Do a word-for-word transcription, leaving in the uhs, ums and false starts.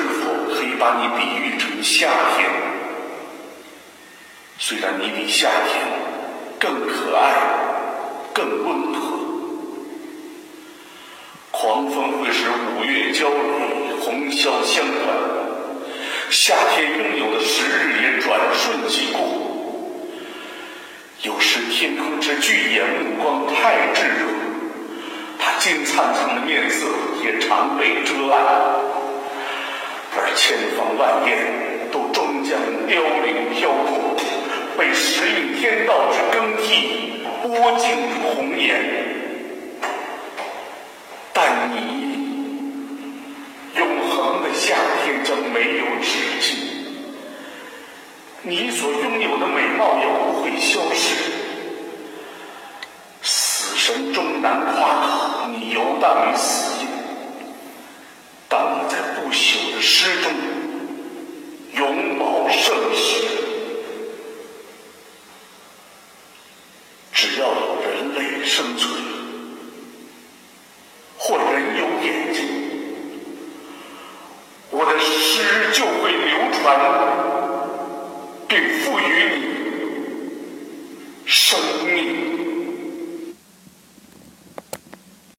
否可以把你比喻成夏天？虽然你比夏天更可爱，更温和。狂风会使五月交尾，红消相断，夏天拥有的时日也转瞬即过。有时天空之巨眼目光太炙热，他金灿灿的面色也常被遮暗，而千方万焰都终将凋零飘过，被时运天道之更替拨尽红颜。但你永恒的夏天将没有止境，你所拥有的美貌也不会消失。死神终难夸口，你游荡于死印。当你在不朽的诗中永葆盛世，只要有人类生存，或人有眼睛，我的诗就会流传，并赋予你生命。